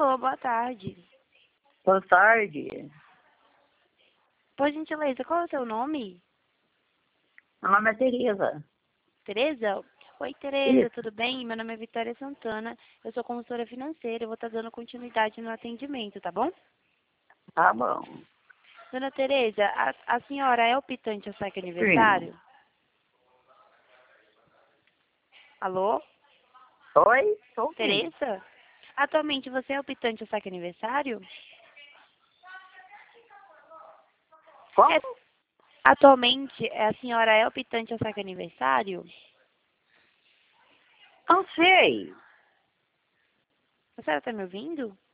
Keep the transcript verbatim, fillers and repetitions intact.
Alô, boa tarde. Boa tarde. Por gentileza, qual é o seu nome? Meu nome é Tereza. Tereza? Oi, Tereza, Isso. tudo bem? Meu nome é Vitória Santana, eu sou consultora financeira, eu vou estar dando continuidade no atendimento, tá bom? Tá bom. Dona Tereza, a, a senhora é optante ao saque Sim. aniversário? Alô? Oi? Tô ouvindo. Tereza? Atualmente você é optante ao saque aniversário? Como? É, atualmente a senhora é optante ao saque aniversário? Não sei. A senhora está me ouvindo?